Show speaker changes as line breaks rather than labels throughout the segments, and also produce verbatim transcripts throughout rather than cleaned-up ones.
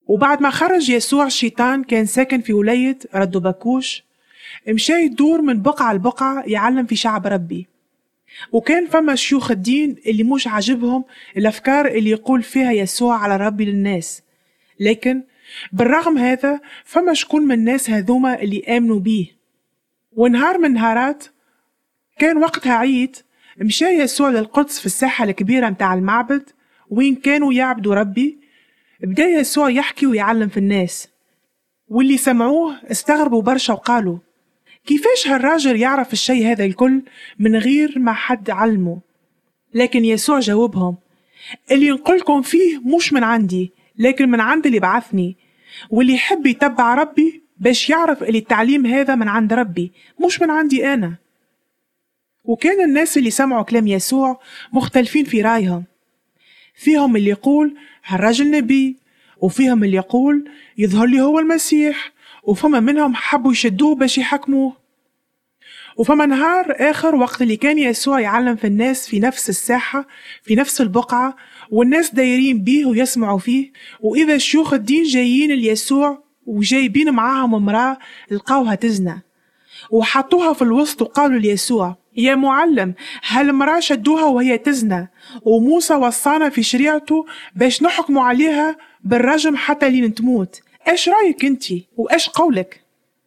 وبعد ما خرج يسوع الشيطان كان ساكن في ولاية ردوبكوش، مشى يدور من بقعة لبقعة يعلم في شعب ربي. وكان فما شيوخ الدين اللي مش عاجبهم الأفكار اللي يقول فيها يسوع على ربي للناس، لكن بالرغم هذا فما شكون من الناس هذوما اللي آمنوا بيه. ونهار من نهارات كان وقتها عيد، مشى يسوع للقدس في الساحة الكبيرة متاع المعبد وين كانوا يعبدوا ربي. بدأ يسوع يحكي ويعلم في الناس، واللي سمعوه استغربوا برشا وقالوا كيفاش هالراجل يعرف الشيء هذا الكل من غير ما حد علمه؟ لكن يسوع جاوبهم، اللي نقولكم فيه مش من عندي لكن من عند اللي بعثني، واللي يحب يتبع ربي باش يعرف اللي التعليم هذا من عند ربي مش من عندي أنا. وكان الناس اللي سمعوا كلام يسوع مختلفين في رأيهم، فيهم اللي يقول هالراجل نبي، وفيهم اللي يقول يظهر لي هو المسيح، وفما منهم حبوا يشدوه باش يحكموه. وفما نهار آخر وقت اللي كان يسوع يعلم في الناس في نفس الساحة في نفس البقعة، والناس دايرين بيه ويسمعوا فيه، وإذا شيوخ الدين جايين ليسوع وجايبين معاهم امرأة لقاوها تزنى، وحطوها في الوسط وقالوا ليسوع يا معلم هالمرأة شدوها وهي تزنى، وموسى وصانا في شريعته باش نحكموا عليها بالرجم حتى لين تموت، ايش رأيك انتي وايش قولك؟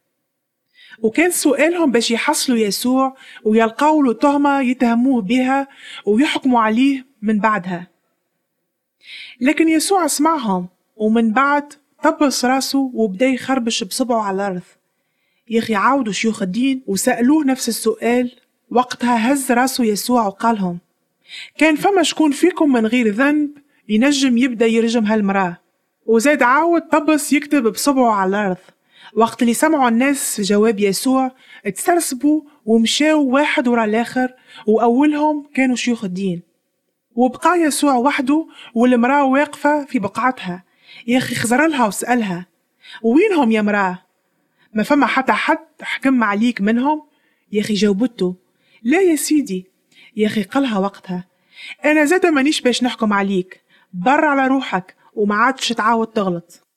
وكان سؤالهم باش يحصلوا يسوع ويلقاو له تهمة يتهموه بها ويحكموا عليه من بعدها. لكن يسوع سمعهم، ومن بعد طبس راسه وبدأ يخربش بصبعه على الأرض. يخي عاودوا شيوخ الدين وسألوه نفس السؤال. وقتها هز راسه يسوع وقالهم كان فما شكون فيكم من غير ذنب ينجم يبدأ يرجم هالمرأة؟ وزاد عاود طبس يكتب بصبعه على الأرض. وقت اللي سمعوا الناس جواب يسوع اتسرسبوا ومشاو واحد ورا الآخر، وأولهم كانوا شيوخ الدين. وبقى يسوع وحده والمرأة واقفة في بقعتها. يا أخي خزرلها وسألها وينهم يا مرأة؟ ما فما حتى حد حكم عليك منهم؟ يا أخي جاوبته لا يا سيدي. يا أخي قالها وقتها أنا زاد مانيش باش نحكم عليك، بر على روحك وما عادش تعاود تغلط.